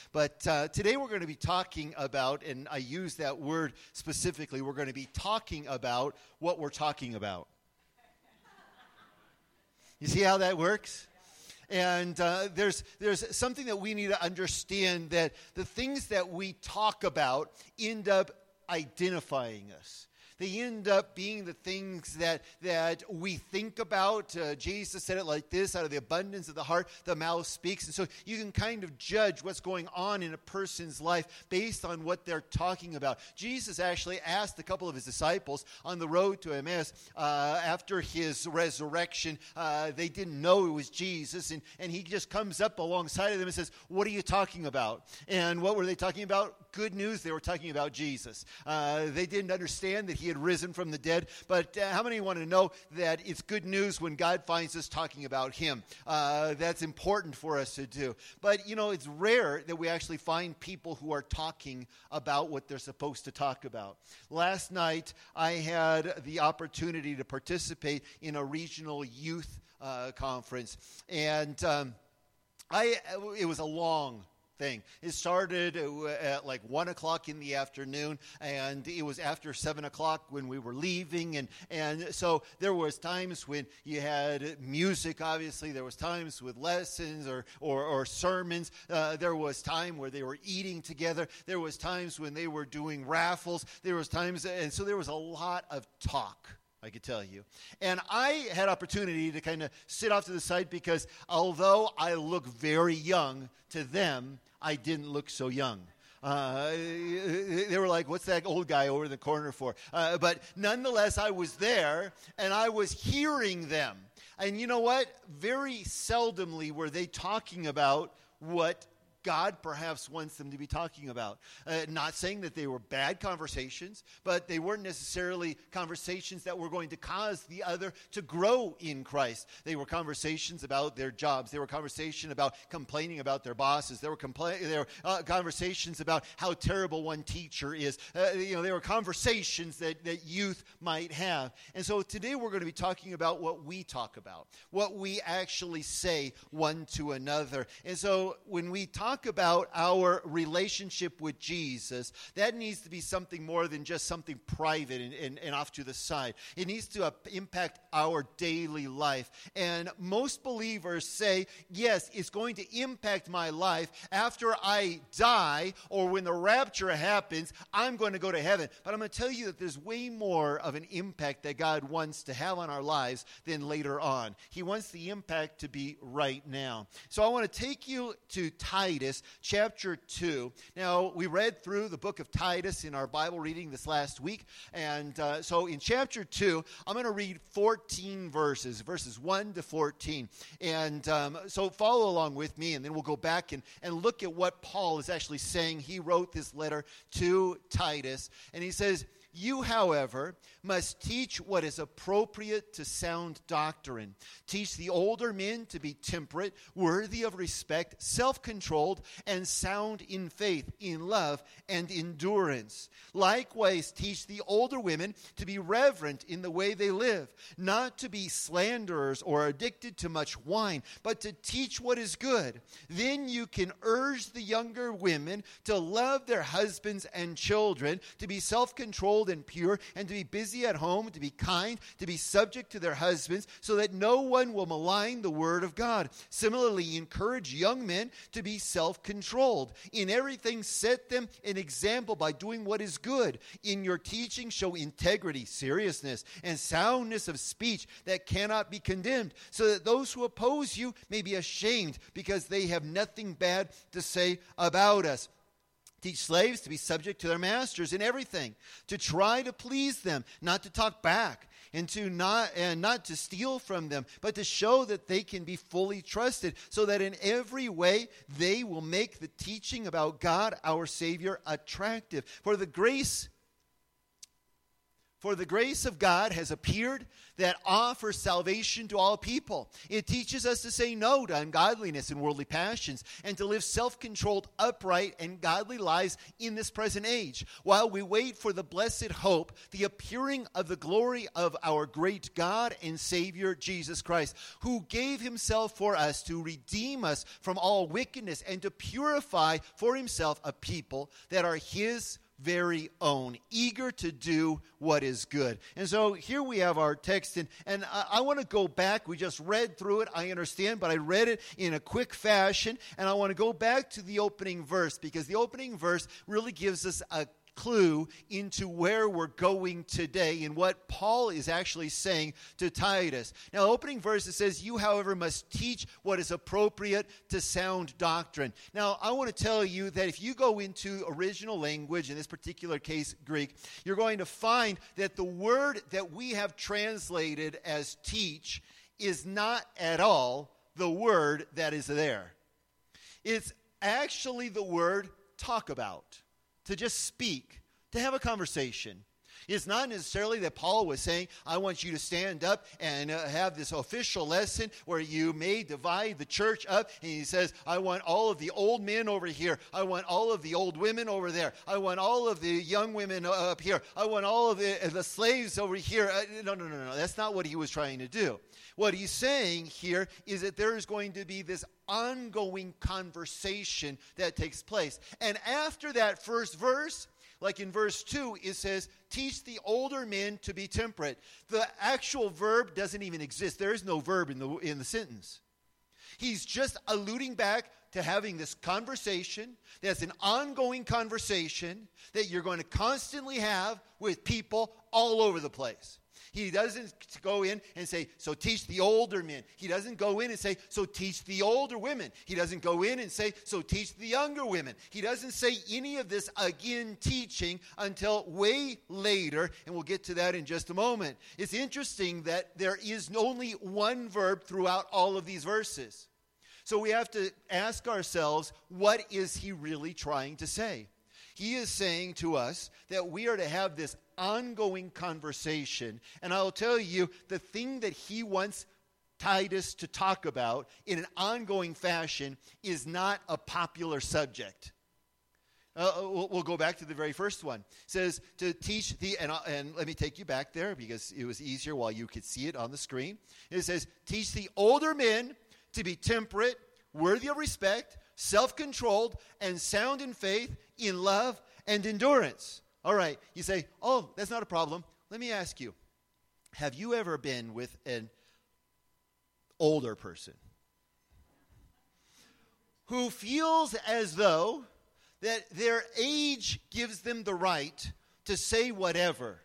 But today we're going to be talking about, and I use that word specifically, we're going to be talking about what we're talking about. You see how that works? And there's something that we need to understand, that the things that we talk about end up identifying us. They end up being the things that we think about. Jesus said it like this: out of the abundance of the heart, the mouth speaks. And so you can kind of judge what's going on in a person's life based on what they're talking about. Jesus actually asked a couple of his disciples on the road to Emmaus after his resurrection. They didn't know it was Jesus. And he just comes up alongside of them and says, "What are you talking about?" And what were they talking about? Good news. They were talking about Jesus. They didn't understand that he had risen from the dead, but how many want to know that it's good news when God finds us talking about him? That's important for us to do. But, it's rare that we actually find people who are talking about what they're supposed to talk about. Last night, I had the opportunity to participate in a regional youth conference, and it was a long thing. It started at like 1 o'clock in the afternoon, and it was after 7 o'clock when we were leaving, and so there was times when you had music. Obviously there was times with lessons or sermons. There was time where they were eating together. There was times when they were doing raffles. There was times, and so there was a lot of talk, I could tell you. And I had opportunity to kind of sit off to the side, because although I look very young to them, I didn't look so young. They were like, "What's that old guy over in the corner for?" But nonetheless, I was there, and I was hearing them. And you know what? Very seldomly were they talking about what God perhaps wants them to be talking about. Not saying that they were bad conversations, but they weren't necessarily conversations that were going to cause the other to grow in Christ. They were conversations about their jobs. They were conversations about complaining about their bosses. There were conversations about how terrible one teacher is. There were conversations that youth might have. And so today we're going to be talking about what we talk about, what we actually say one to another. And so when we talk about our relationship with Jesus, that needs to be something more than just something private and off to the side. It needs to impact our daily life. And most believers say, yes, it's going to impact my life after I die, or when the rapture happens, I'm going to go to heaven. But I'm going to tell you that there's way more of an impact that God wants to have on our lives than later on. He wants the impact to be right now. So I want to take you to Titus chapter 2. Now, we read through the book of Titus in our Bible reading this last week. And so in chapter 2, I'm going to read 14 verses 1 to 14. And so follow along with me, and then we'll go back and look at what Paul is actually saying. He wrote this letter to Titus, and he says, "You, however, must teach what is appropriate to sound doctrine. Teach the older men to be temperate, worthy of respect, self-controlled, and sound in faith, in love, and endurance. Likewise, teach the older women to be reverent in the way they live, not to be slanderers or addicted to much wine, but to teach what is good. Then you can urge the younger women to love their husbands and children, to be self-controlled and pure, and to be busy at home, to be kind, to be subject to their husbands, so that no one will malign the word of God. Similarly, encourage young men to be self-controlled. In everything, set them an example by doing what is good. In your teaching, show integrity, seriousness, and soundness of speech that cannot be condemned, so that those who oppose you may be ashamed, because they have nothing bad to say about us. Teach slaves to be subject to their masters in everything, to try to please them, not to talk back, and not to steal from them, but to show that they can be fully trusted, so that in every way they will make the teaching about God our Savior attractive. For the grace For the grace of God has appeared that offers salvation to all people. It teaches us to say no to ungodliness and worldly passions, and to live self-controlled, upright, and godly lives in this present age, while we wait for the blessed hope, the appearing of the glory of our great God and Savior, Jesus Christ, who gave himself for us to redeem us from all wickedness and to purify for himself a people that are his very own, eager to do what is good. And so here we have our text, and I want to go back. We just read through it, I understand, but I read it in a quick fashion, and I want to go back to the opening verse, because the opening verse really gives us a clue into where we're going today and what Paul is actually saying to Titus. Now, the opening verse, it says, "You, however, must teach what is appropriate to sound doctrine." Now, I want to tell you that if you go into original language, in this particular case, Greek, you're going to find that the word that we have translated as teach is not at all the word that is there. It's actually the word talk about. To just speak, to have a conversation. It's not necessarily that Paul was saying, I want you to stand up and have this official lesson where you may divide the church up. And he says, I want all of the old men over here. I want all of the old women over there. I want all of the young women up here. I want all of the slaves over here. No. That's not what he was trying to do. What he's saying here is that there is going to be this ongoing conversation that takes place. And after that first verse, like in verse 2, it says, teach the older men to be temperate. The actual verb doesn't even exist. There is no verb in the sentence. He's just alluding back to having this conversation that's an ongoing conversation that you're going to constantly have with people all over the place. He doesn't go in and say, so teach the older men. He doesn't go in and say, so teach the older women. He doesn't go in and say, so teach the younger women. He doesn't say any of this again teaching until way later, and we'll get to that in just a moment. It's interesting that there is only one verb throughout all of these verses. So we have to ask ourselves, what is he really trying to say? He is saying to us that we are to have this ongoing conversation. And I'll tell you, the thing that he wants Titus to talk about in an ongoing fashion is not a popular subject. We'll go back to the very first one. It says to teach and let me take you back there because it was easier while you could see it on the screen. It says, teach the older men to be temperate, worthy of respect, self-controlled, and sound in faith, in love, and endurance. All right, you say, oh, that's not a problem. Let me ask you, have you ever been with an older person who feels as though that their age gives them the right to say whatever?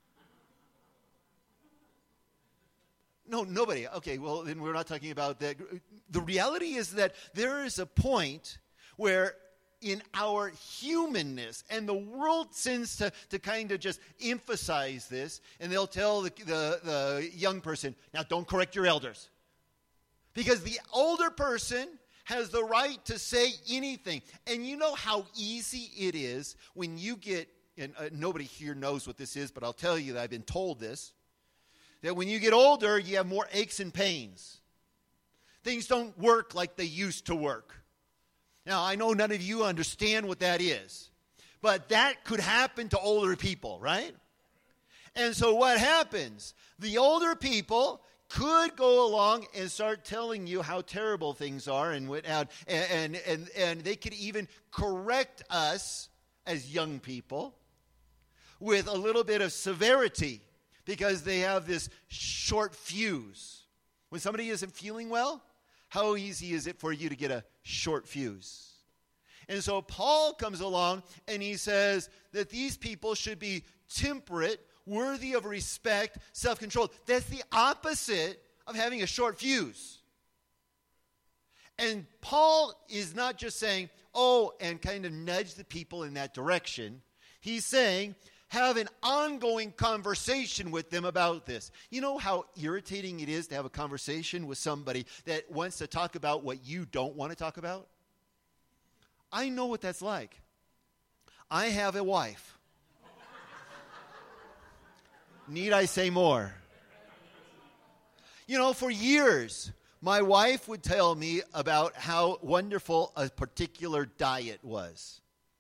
No, nobody. Okay, well, then we're not talking about that. The reality is that there is a point where in our humanness, and the world tends to kind of just emphasize this, and they'll tell the young person, now don't correct your elders. Because the older person has the right to say anything. And you know how easy it is when you get, and nobody here knows what this is, but I'll tell you that I've been told this, that when you get older, you have more aches and pains. Things don't work like they used to work. Now, I know none of you understand what that is, but that could happen to older people, right? And so what happens? The older people could go along and start telling you how terrible things are, and they could even correct us as young people with a little bit of severity because they have this short fuse. When somebody isn't feeling well, how easy is it for you to get a short fuse? And so Paul comes along and he says that these people should be temperate, worthy of respect, self-controlled. That's the opposite of having a short fuse. And Paul is not just saying, oh, and kind of nudge the people in that direction. He's saying, have an ongoing conversation with them about this. You know how irritating it is to have a conversation with somebody that wants to talk about what you don't want to talk about? I know what that's like. I have a wife. Need I say more? You know, for years, my wife would tell me about how wonderful a particular diet was.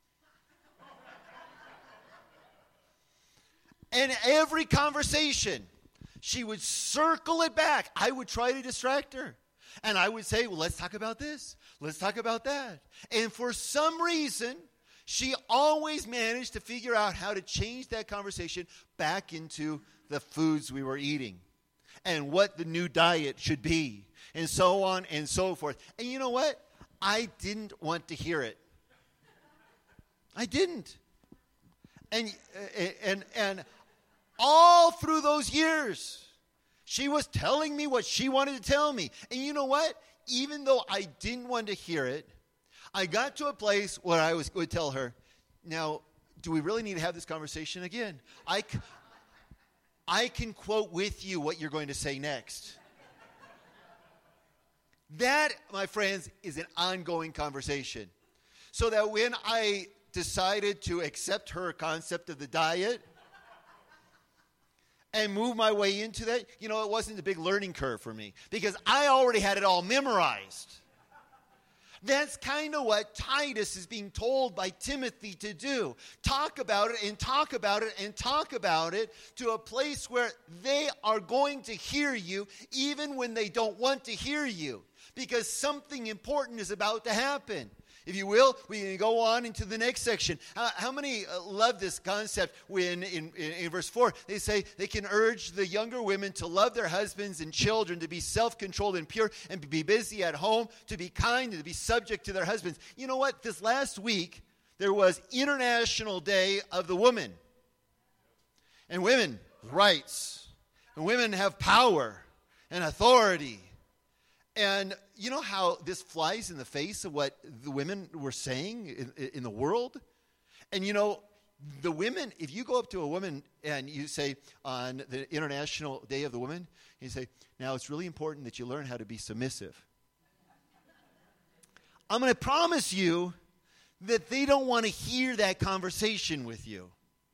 And every conversation, she would circle it back. I would try to distract her. And I would say, well, let's talk about this. Let's talk about that. And for some reason, she always managed to figure out how to change that conversation back into the foods we were eating and what the new diet should be and so on and so forth. And you know what? I didn't want to hear it. I didn't. And all through those years, she was telling me what she wanted to tell me. And you know what? Even though I didn't want to hear it, I got to a place where I would tell her, now, do we really need to have this conversation again? I can quote with you what you're going to say next. That, my friends, is an ongoing conversation. So that when I decided to accept her concept of the diet and move my way into that, you know, it wasn't a big learning curve for me because I already had it all memorized. That's kind of what Titus is being told by Timothy to do. Talk about it and talk about it and talk about it to a place where they are going to hear you even when they don't want to hear you because something important is about to happen. If you will, we can go on into the next section. How many love this concept when in verse 4, they say they can urge the younger women to love their husbands and children, to be self-controlled and pure, and to be busy at home, to be kind, and to be subject to their husbands. You know what? This last week, there was International Day of the Woman. And women, rights. And women have power and authority. And you know how this flies in the face of what the women were saying in the world? And you know, the women, if you go up to a woman and you say on the International Day of the Woman, you say, now it's really important that you learn how to be submissive. I'm going to promise you that they don't want to hear that conversation with you.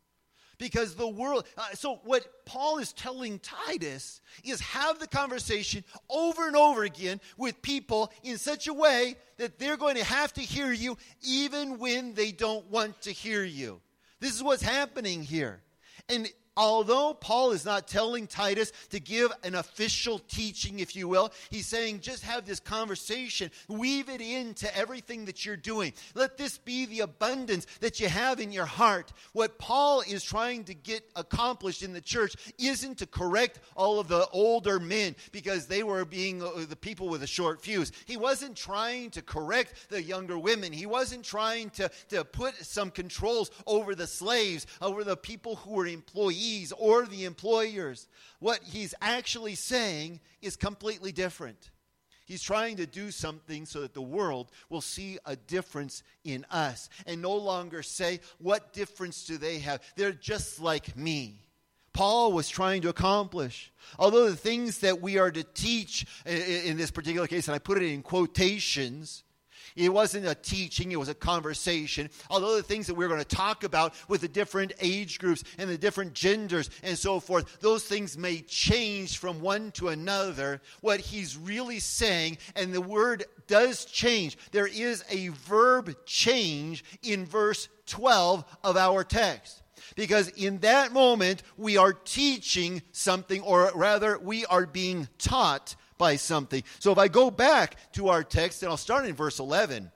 Because the world, so what Paul is telling Titus is have the conversation over and over again with people in such a way that they're going to have to hear you even when they don't want to hear you. This is what's happening here. And although Paul is not telling Titus to give an official teaching, if you will, he's saying just have this conversation. Weave it into everything that you're doing. Let this be the abundance that you have in your heart. What Paul is trying to get accomplished in the church isn't to correct all of the older men because they were being the people with a short fuse. He wasn't trying to correct the younger women. He wasn't trying to put some controls over the slaves, over the people who were employees or the employers. What he's actually saying is completely different. He's trying to do something so that the world will see a difference in us and no longer say, what difference do they have? They're just like me. Paul was trying to accomplish. Although the things that we are to teach in this particular case, and I put it in quotations, it wasn't a teaching, it was a conversation. Although the things that we're going to talk about with the different age groups and the different genders and so forth, those things may change from one to another. What he's really saying, and the word does change, there is a verb change in verse 12 of our text. Because in that moment, we are teaching something, or rather, we are being taught by something. So if I go back to our text, and I'll start in verse 11,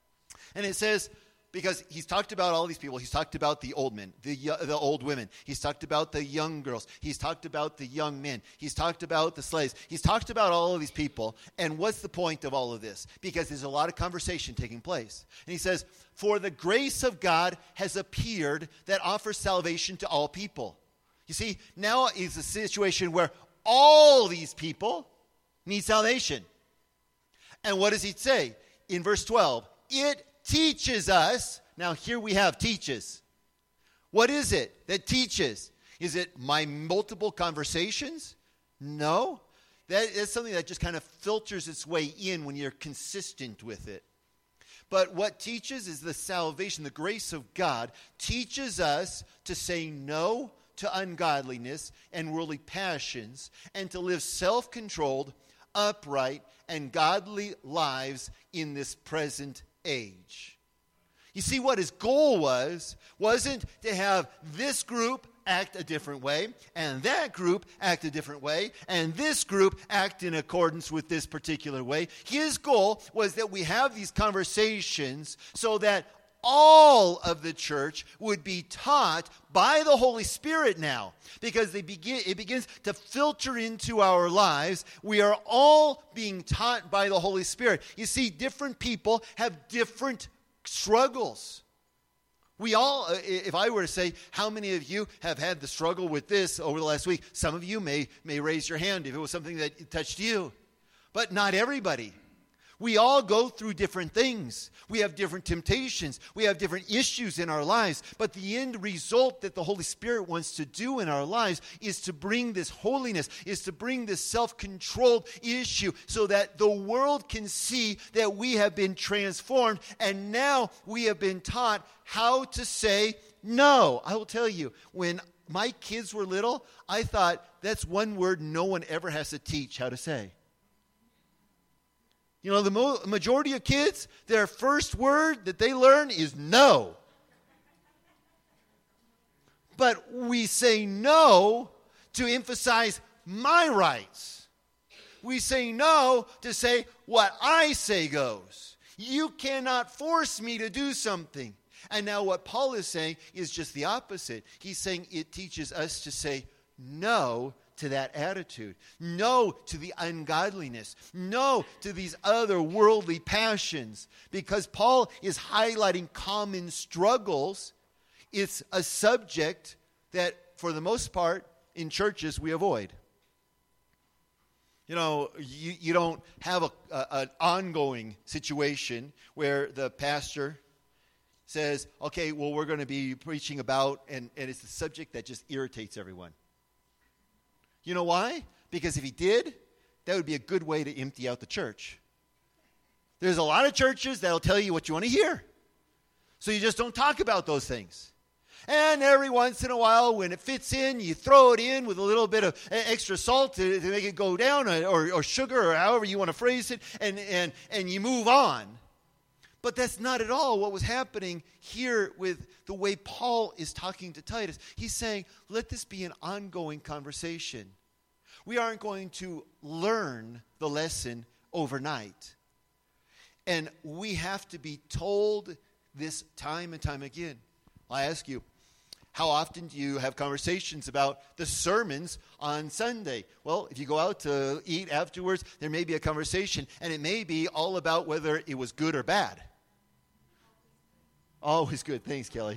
and it says, because he's talked about all these people. He's talked about the old men, the old women. He's talked about the young girls. He's talked about the young men. He's talked about the slaves. He's talked about all of these people. And what's the point of all of this? Because there's a lot of conversation taking place. And he says, for the grace of God has appeared that offers salvation to all people. You see, now is a situation where all these people need salvation. And what does he say? In verse 12, it teaches us. Now here we have teaches. What is it that teaches? Is it my multiple conversations? No. That is something that just kind of filters its way in when you're consistent with it. But what teaches is the salvation, the grace of God, teaches us to say no to ungodliness and worldly passions, and to live self-controlled, upright, and godly lives in this present age. You see, what his goal wasn't to have this group act a different way, and that group act a different way, and this group act in accordance with this particular way. His goal was that we have these conversations so that all of the church would be taught by the Holy Spirit now, because it begins to filter into our lives. We are all being taught by the Holy Spirit. You see, different people have different struggles. We all, if I were to say, how many of you have had the struggle with this over the last week? Some of you may raise your hand if it was something that touched you, but not everybody. We all go through different things. We have different temptations. We have different issues in our lives. But the end result that the Holy Spirit wants to do in our lives is to bring this holiness, is to bring this self-controlled issue so that the world can see that we have been transformed and now we have been taught how to say no. I will tell you, when my kids were little, I thought that's one word no one ever has to teach how to say. You know, the majority of kids, their first word that they learn is no. But we say no to emphasize my rights. We say no to say what I say goes. You cannot force me to do something. And now what Paul is saying is just the opposite. He's saying it teaches us to say no to that attitude. No to the ungodliness. No to these other worldly passions. Because Paul is highlighting common struggles. It's a subject that, for the most part, in churches we avoid. You know, you don't have an ongoing situation where the pastor says, okay, well, we're going to be preaching about, and it's a subject that just irritates everyone. You know why? Because if he did, that would be a good way to empty out the church. There's a lot of churches that will tell you what you want to hear. So you just don't talk about those things. And every once in a while, when it fits in, you throw it in with a little bit of extra salt to make it go down, or sugar, or however you want to phrase it, and you move on. But that's not at all what was happening here with the way Paul is talking to Titus. He's saying, let this be an ongoing conversation. We aren't going to learn the lesson overnight. And we have to be told this time and time again. I ask you, how often do you have conversations about the sermons on Sunday? Well, if you go out to eat afterwards, there may be a conversation, and it may be all about whether it was good or bad. Always good. Thanks, Kelly.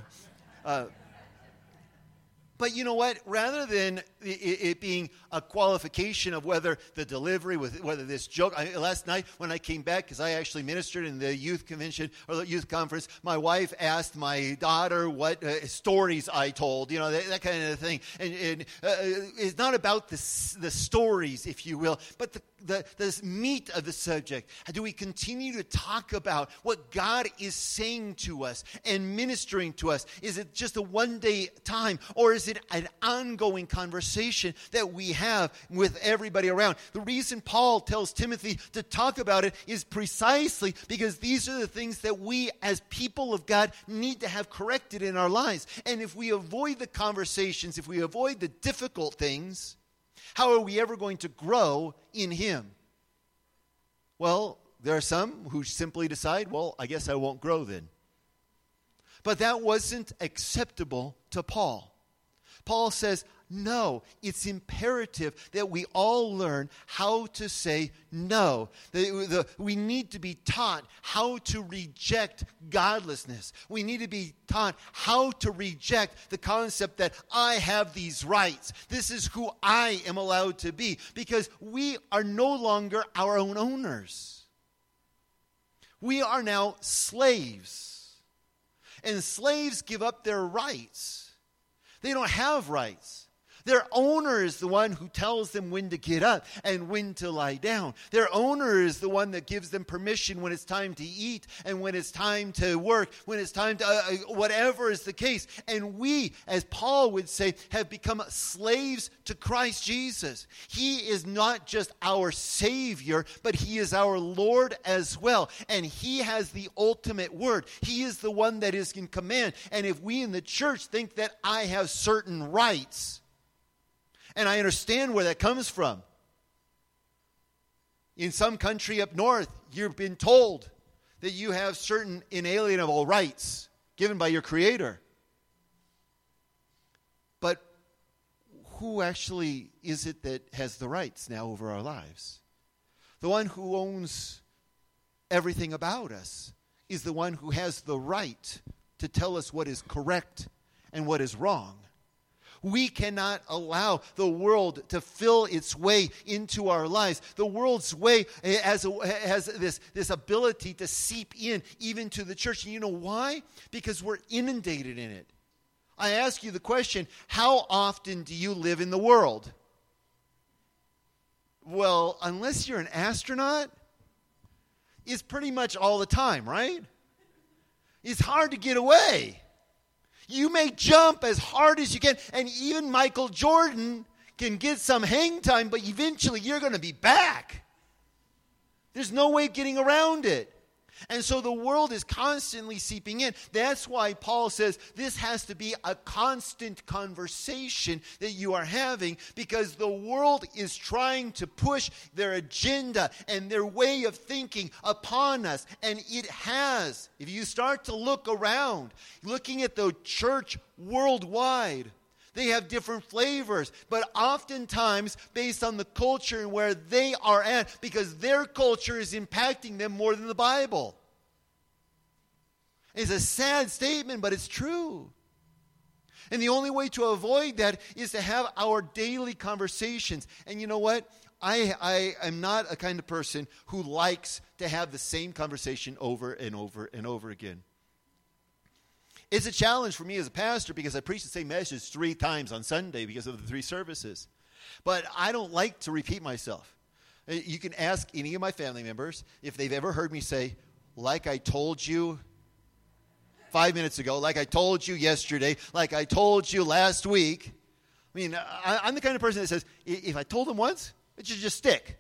But you know what? Rather than it being a qualification of whether the delivery, whether this joke. Last night when I came back, because I actually ministered in the youth convention or the youth conference, my wife asked my daughter what stories I told, you know, that kind of thing. And it's not about the stories, if you will, but the meat of the subject. Do we continue to talk about what God is saying to us and ministering to us? Is it just a one-day time, or is it an ongoing conversation that we have with everybody around? The reason Paul tells Timothy to talk about it is precisely because these are the things that we as people of God need to have corrected in our lives. And if we avoid the conversations, if we avoid the difficult things, how are we ever going to grow in Him? Well, there are some who simply decide, well, I guess I won't grow then. But that wasn't acceptable to Paul. Paul says, no, it's imperative that we all learn how to say no. We need to be taught how to reject godlessness. We need to be taught how to reject the concept that I have these rights. This is who I am allowed to be, because we are no longer our own owners. We are now slaves. And slaves give up their rights. They don't have rights. Their owner is the one who tells them when to get up and when to lie down. Their owner is the one that gives them permission when it's time to eat and when it's time to work, when it's time to whatever is the case. And we, as Paul would say, have become slaves to Christ Jesus. He is not just our Savior, but He is our Lord as well. And He has the ultimate word. He is the one that is in command. And if we in the church think that I have certain rights, and I understand where that comes from. In some country up north, you've been told that you have certain inalienable rights given by your Creator. But who actually is it that has the rights now over our lives? The one who owns everything about us is the one who has the right to tell us what is correct and what is wrong. We cannot allow the world to fill its way into our lives. The world's way has this ability to seep in even to the church. And you know why? Because we're inundated in it. I ask you the question, how often do you live in the world? Well, unless you're an astronaut, it's pretty much all the time, right? It's hard to get away. You may jump as hard as you can, and even Michael Jordan can get some hang time, but eventually you're going to be back. There's no way of getting around it. And so the world is constantly seeping in. That's why Paul says this has to be a constant conversation that you are having, because the world is trying to push their agenda and their way of thinking upon us. And it has. If you start to look around, looking at the church worldwide, they have different flavors, but oftentimes based on the culture and where they are at, because their culture is impacting them more than the Bible. It's a sad statement, but it's true. And the only way to avoid that is to have our daily conversations. And you know what? I am not a kind of person who likes to have the same conversation over and over and over again. It's a challenge for me as a pastor because I preach the same message 3 times on Sunday because of the 3 services. But I don't like to repeat myself. You can ask any of my family members if they've ever heard me say, like I told you 5 minutes ago, like I told you yesterday, like I told you last week. I mean, I'm the kind of person that says, if I told them once, it should just stick.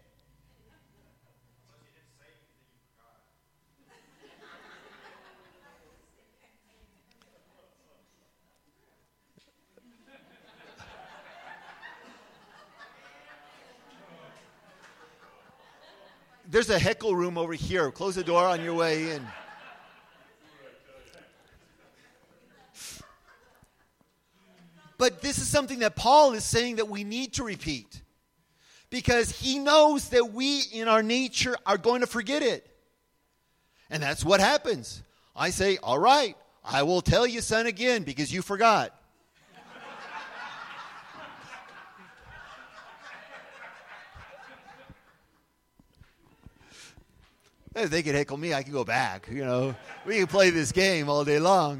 There's a heckle room over here. Close the door on your way in. But this is something that Paul is saying that we need to repeat, because he knows that we in our nature are going to forget it. And that's what happens. I say, all right, I will tell you, son, again, because you forgot. If they could heckle me, I can go back. You know, we can play this game all day long.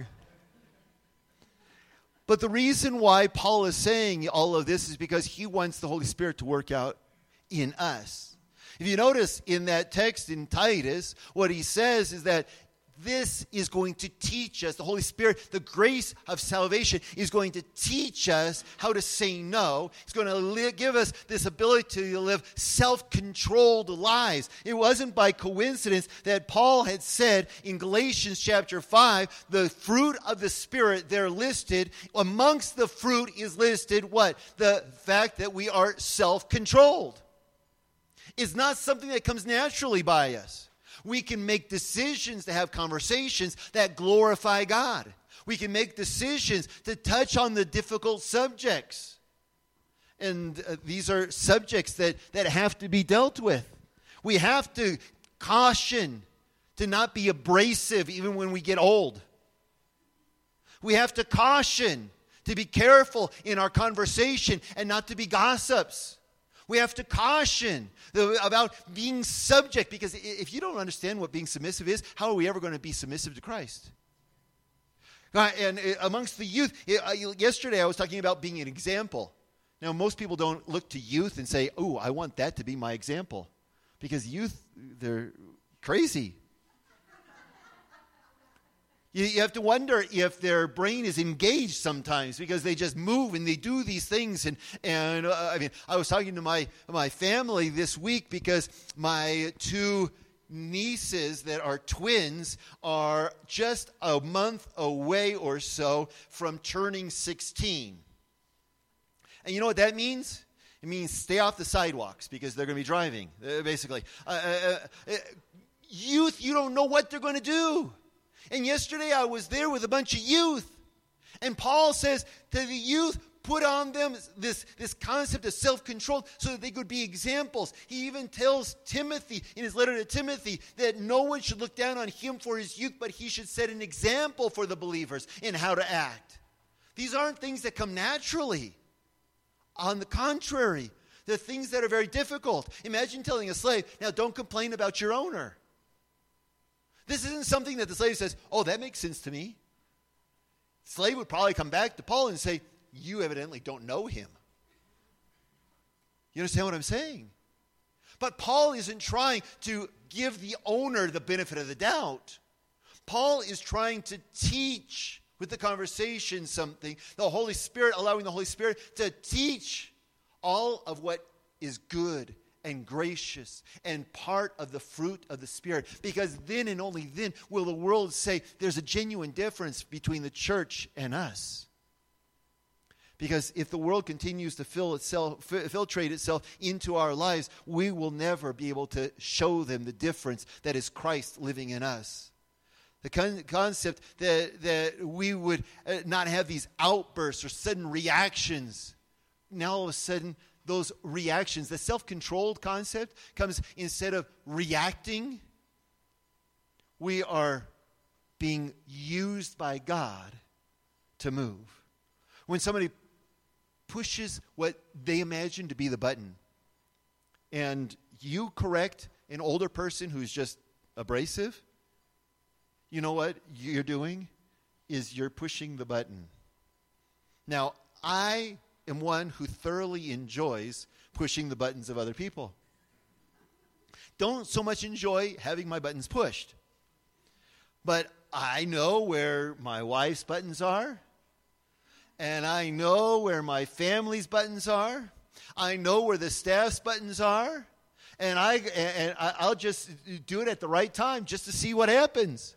But the reason why Paul is saying all of this is because he wants the Holy Spirit to work out in us. If you notice in that text in Titus, what he says is that this is going to teach us, the Holy Spirit, the grace of salvation is going to teach us how to say no. It's going to give us this ability to live self-controlled lives. It wasn't by coincidence that Paul had said in Galatians chapter 5, the fruit of the Spirit, they're listed. Amongst the fruit is listed what? The fact that we are self-controlled. It's not something that comes naturally by us. We can make decisions to have conversations that glorify God. We can make decisions to touch on the difficult subjects. And these are subjects that have to be dealt with. We have to caution to not be abrasive even when we get old. We have to caution to be careful in our conversation and not to be gossips. We have to caution about being subject, because if you don't understand what being submissive is, how are we ever going to be submissive to Christ? And amongst the youth, yesterday I was talking about being an example. Now, most people don't look to youth and say, oh, I want that to be my example. Because youth, they're crazy. You have to wonder if their brain is engaged sometimes because they just move and they do these things. And I was talking to my family this week because my two nieces that are twins are just a month away or so from turning 16. And you know what that means? It means stay off the sidewalks because they're going to be driving, basically. Youth, you don't know what they're going to do. And yesterday I was there with a bunch of youth. And Paul says to the youth, put on them this concept of self-control so that they could be examples. He even tells Timothy in his letter to Timothy that no one should look down on him for his youth, but he should set an example for the believers in how to act. These aren't things that come naturally. On the contrary, they're things that are very difficult. Imagine telling a slave, now don't complain about your owner. This isn't something that the slave says, oh, that makes sense to me. The slave would probably come back to Paul and say, you evidently don't know him. You understand what I'm saying? But Paul isn't trying to give the owner the benefit of the doubt. Paul is trying to teach with the conversation something, allowing the Holy Spirit to teach all of what is good and gracious and part of the fruit of the Spirit. Because then and only then will the world say there's a genuine difference between the church and us. Because if the world continues to filtrate itself into our lives, we will never be able to show them the difference that is Christ living in us. The concept that we would not have these outbursts or sudden reactions. Now all of a sudden, those reactions, the self-controlled concept comes instead of reacting, we are being used by God to move. When somebody pushes what they imagine to be the button, and you correct an older person who's just abrasive, you know what you're doing is you're pushing the button. Now, I am one who thoroughly enjoys pushing the buttons of other people. Don't so much enjoy having my buttons pushed. But I know where my wife's buttons are. And I know where my family's buttons are. I know where the staff's buttons are. And I'll just do it at the right time just to see what happens.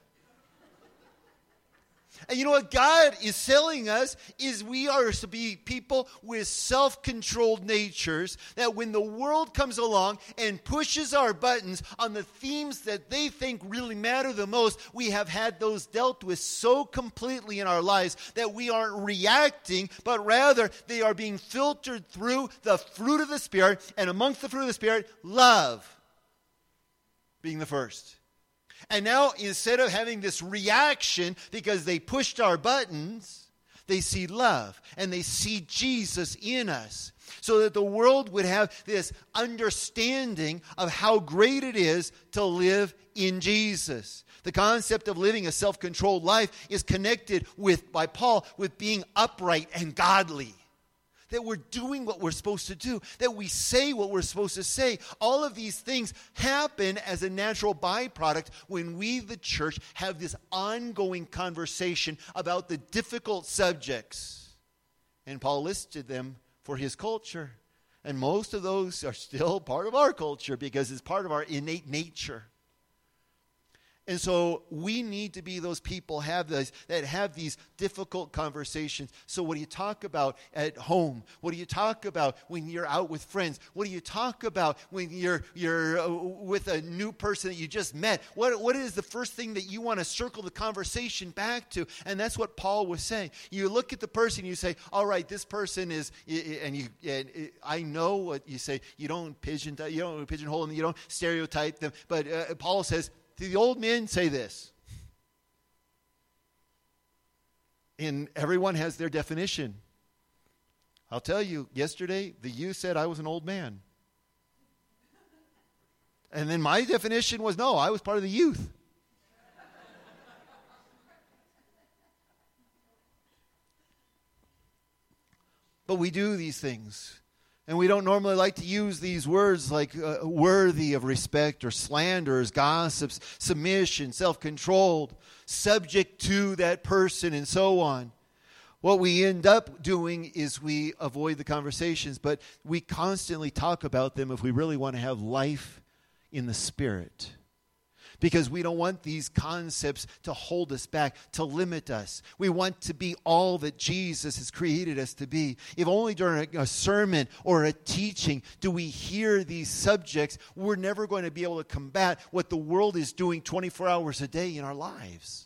And you know what God is telling us is we are to be people with self-controlled natures, that when the world comes along and pushes our buttons on the themes that they think really matter the most, we have had those dealt with so completely in our lives that we aren't reacting, but rather they are being filtered through the fruit of the Spirit, and amongst the fruit of the Spirit, love being the first. And now, instead of having this reaction because they pushed our buttons, they see love and they see Jesus in us. So that the world would have this understanding of how great it is to live in Jesus. The concept of living a self-controlled life is connected by Paul with being upright and godly. That we're doing what we're supposed to do, that we say what we're supposed to say. All of these things happen as a natural byproduct when we, the church, have this ongoing conversation about the difficult subjects. And Paul listed them for his culture. And most of those are still part of our culture because it's part of our innate nature. And so we need to be those people that have these difficult conversations. So what do you talk about at home? What do you talk about when you're out with friends? What do you talk about when you're with a new person that you just met? What is the first thing that you want to circle the conversation back to? And that's what Paul was saying. You look at the person, you say, all right, this person is, and I know what you say. You don't pigeonhole them, you don't stereotype them. But Paul says, the old men say this. And everyone has their definition. I'll tell you, yesterday, the youth said I was an old man. And then my definition was, no, I was part of the youth. But we do these things. And we don't normally like to use these words like worthy of respect or slanderers, gossips, submission, self-controlled, subject to that person, and so on. What we end up doing is we avoid the conversations, but we constantly talk about them if we really want to have life in the Spirit. Because we don't want these concepts to hold us back, to limit us. We want to be all that Jesus has created us to be. If only during a sermon or a teaching do we hear these subjects, we're never going to be able to combat what the world is doing 24 hours a day in our lives.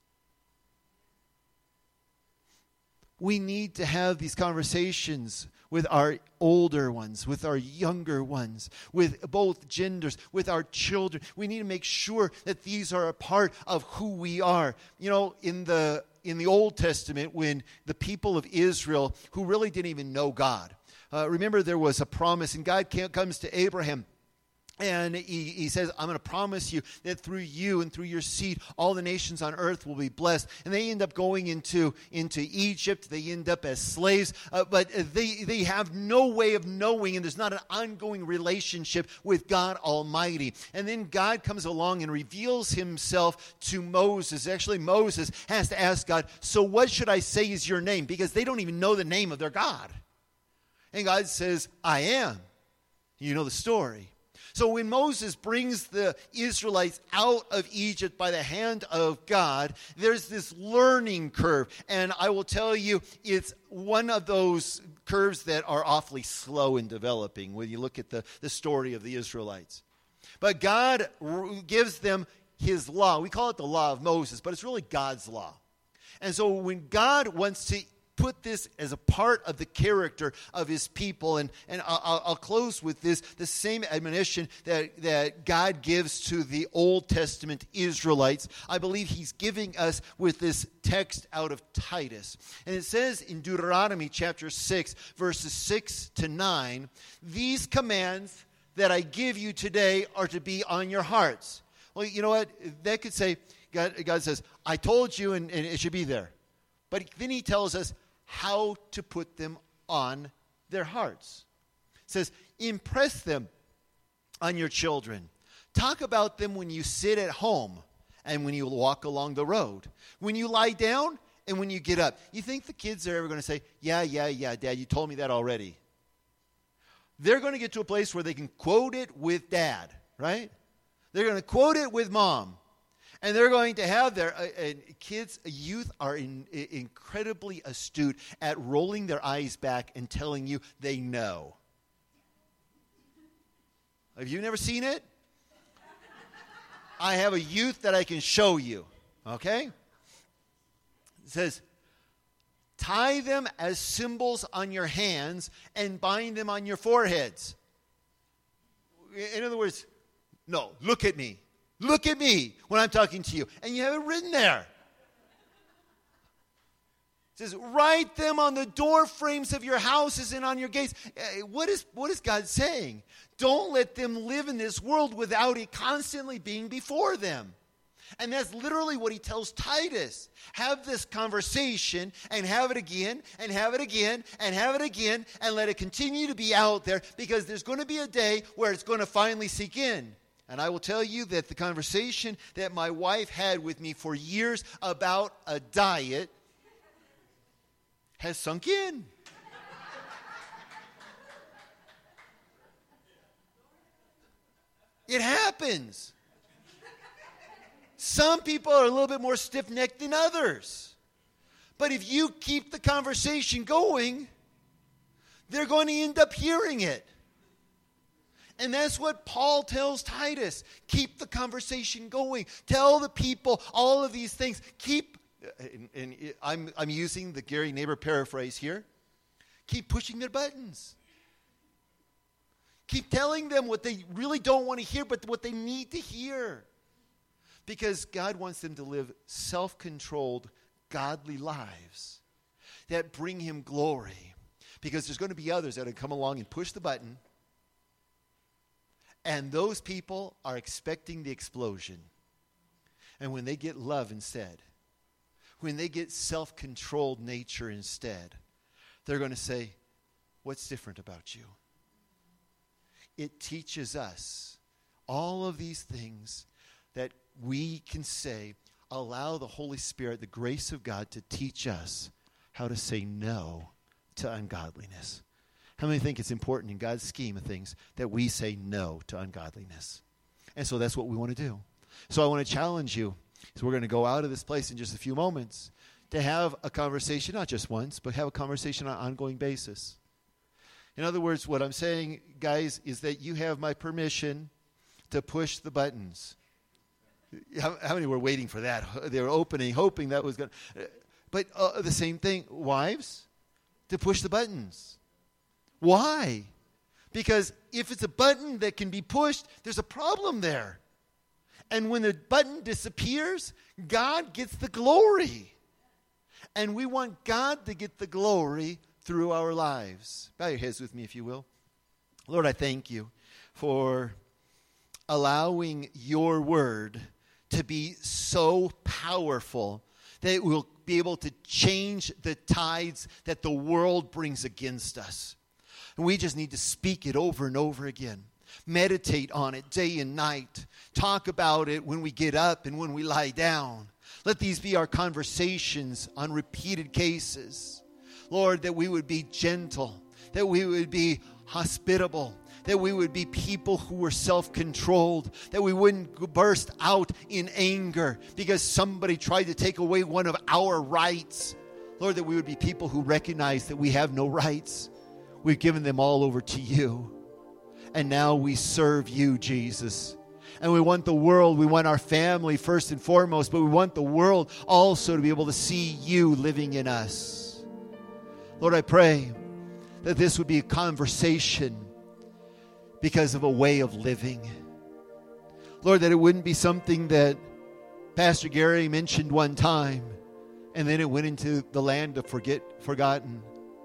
We need to have these conversations with our older ones, with our younger ones, with both genders, with our children. We need to make sure that these are a part of who we are. You know, in the Old Testament, when the people of Israel, who really didn't even know God, remember there was a promise, and God comes to Abraham. And he says, I'm going to promise you that through you and through your seed, all the nations on earth will be blessed. And they end up going into Egypt. They end up as slaves. But they have no way of knowing, and there's not an ongoing relationship with God Almighty. And then God comes along and reveals himself to Moses. Actually, Moses has to ask God, so what should I say is your name? Because they don't even know the name of their God. And God says, I am. You know the story. So when Moses brings the Israelites out of Egypt by the hand of God, there's this learning curve. And I will tell you, it's one of those curves that are awfully slow in developing when you look at the story of the Israelites. But God gives them his law. We call it the law of Moses, but it's really God's law. And so when God wants to put this as a part of the character of his people. And I'll close with this, the same admonition that God gives to the Old Testament Israelites. I believe he's giving us with this text out of Titus. And it says in Deuteronomy chapter 6, verses 6 to 9, these commands that I give you today are to be on your hearts. Well, you know what? That could say, God says, I told you, and it should be there. But then he tells us how to put them on their hearts. It says, impress them on your children. Talk about them when you sit at home and when you walk along the road. When you lie down and when you get up. You think the kids are ever going to say, yeah, Dad, you told me that already. They're going to get to a place where they can quote it with Dad, right? They're going to quote it with Mom. And they're going to have their youth are incredibly astute at rolling their eyes back and telling you they know. Have you never seen it? I have a youth that I can show you. Okay? It says, tie them as symbols on your hands and bind them on your foreheads. In other words, no, look at me. Look at me when I'm talking to you. And you have it written there. It says, write them on the door frames of your houses and on your gates. What is God saying? Don't let them live in this world without it constantly being before them. And that's literally what he tells Titus. Have this conversation and have it again and have it again and have it again and let it continue to be out there, because there's going to be a day where it's going to finally sink in. And I will tell you that the conversation that my wife had with me for years about a diet has sunk in. It happens. Some people are a little bit more stiff-necked than others. But if you keep the conversation going, they're going to end up hearing it. And that's what Paul tells Titus. Keep the conversation going. Tell the people all of these things. I'm using the Gary Neighbor paraphrase here. Keep pushing their buttons. Keep telling them what they really don't want to hear, but what they need to hear. Because God wants them to live self-controlled, godly lives that bring him glory. Because there's going to be others that will come along and push the button. And those people are expecting the explosion. And when they get love instead, when they get self-controlled nature instead, they're going to say, what's different about you? It teaches us all of these things that we can say, allow the Holy Spirit, the grace of God, to teach us how to say no to ungodliness. How many think it's important in God's scheme of things that we say no to ungodliness? And so that's what we want to do. So I want to challenge you. So we're going to go out of this place in just a few moments to have a conversation, not just once, but have a conversation on an ongoing basis. In other words, what I'm saying, guys, is that you have my permission to push the buttons. How many were waiting for that? They were opening, hoping that was going to. But the same thing, wives, to push the buttons. Why? Because if it's a button that can be pushed, there's a problem there. And when the button disappears, God gets the glory. And we want God to get the glory through our lives. Bow your heads with me, if you will. Lord, I thank you for allowing your word to be so powerful that it will be able to change the tides that the world brings against us. And we just need to speak it over and over again. Meditate on it day and night. Talk about it when we get up and when we lie down. Let these be our conversations on repeated cases. Lord, that we would be gentle, that we would be hospitable, that we would be people who were self-controlled, that we wouldn't burst out in anger because somebody tried to take away one of our rights. Lord, that we would be people who recognize that we have no rights. We've given them all over to you. And now we serve you, Jesus. And we want the world, we want our family first and foremost, but we want the world also to be able to see you living in us. Lord, I pray that this would be a conversation because of a way of living. Lord, that it wouldn't be something that Pastor Gary mentioned one time and then it went into the land of forgotten.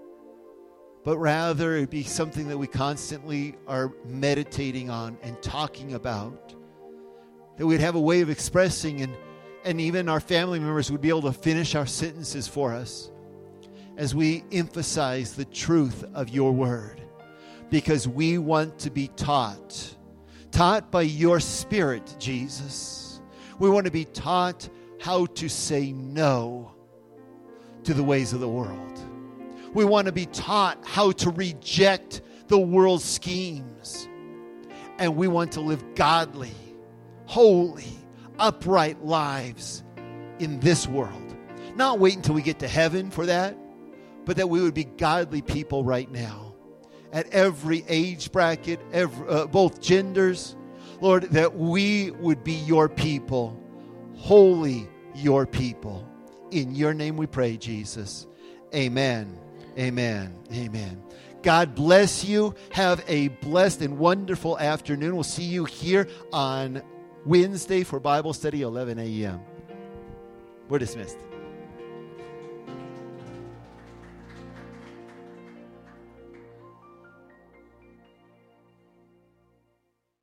But rather it be something that we constantly are meditating on and talking about. That we'd have a way of expressing and even our family members would be able to finish our sentences for us as we emphasize the truth of your word. Because we want to be taught by your Spirit, Jesus. We want to be taught how to say no to the ways of the world. We want to be taught how to reject the world's schemes. And we want to live godly, holy, upright lives in this world. Not wait until we get to heaven for that, but that we would be godly people right now. At every age bracket, both genders. Lord, that we would be your people, holy your people. In your name we pray, Jesus. Amen. Amen. Amen. God bless you. Have a blessed and wonderful afternoon. We'll see you here on Wednesday for Bible study, 11 a.m. We're dismissed.